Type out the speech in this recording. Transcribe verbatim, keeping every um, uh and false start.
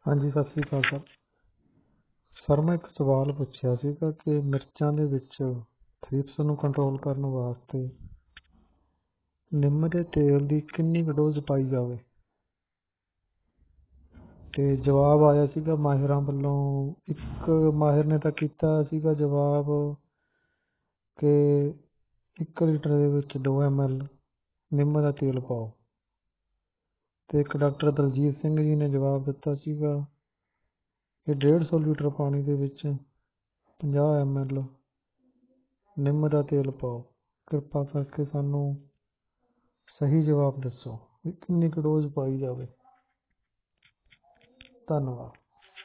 ਹਾਂਜੀ, ਸਤਿ ਸ਼੍ਰੀ ਅਕਾਲ sir. Sir ਮੈਂ ਇੱਕ ਸਵਾਲ ਪੁੱਛਿਆ ਸੀਗਾ ਕਿ ਮਿਰਚਾਂ ਦੇ ਵਿੱਚ ਥਰਿਪਸ ਨੂੰ ਕੰਟਰੋਲ ਕਰਨ ਵਾਸਤੇ ਨਿੰਮ ਦੇ ਤੇਲ ਦੀ ਕਿੰਨੀ ਕੁ ਡੋਜ਼ ਪਾਈ ਜਾਵੇ। ਤੇ ਜਵਾਬ ਆਇਆ ਸੀਗਾ ਮਾਹਿਰਾਂ ਵੱਲੋਂ। ਇੱਕ ਮਾਹਿਰ ਨੇ ਤਾਂ ਕੀਤਾ ਸੀਗਾ ਜਵਾਬ ਕਿ ਇੱਕ ਲੀਟਰ ਦੇ ਵਿੱਚ ਦੋ ਐਮ ਐਲ ਨਿੰਮ ਦਾ ਤੇਲ ਪਾਓ। ਤੇ ਇੱਕ ਡਾਕਟਰ ਦਲਜੀਤ ਸਿੰਘ ਜੀ ਨੇ ਜਵਾਬ ਦਿੱਤਾ ਸੀਗਾ ਕਿ ਡੇਢ ਸੌ ਲੀਟਰ ਪਾਣੀ ਦੇ ਵਿੱਚ ਪੰਜਾਹ ਐਮ ਐਲ ਨਿੰਮ ਦਾ ਤੇਲ ਪਾਓ। ਕਿਰਪਾ ਕਰਕੇ ਸਾਨੂੰ ਸਹੀ ਜਵਾਬ ਦੱਸੋ ਵੀ ਕਿੰਨੀ ਕੁ ਡੋਜ਼ ਪਾਈ ਜਾਵੇ। ਧੰਨਵਾਦ।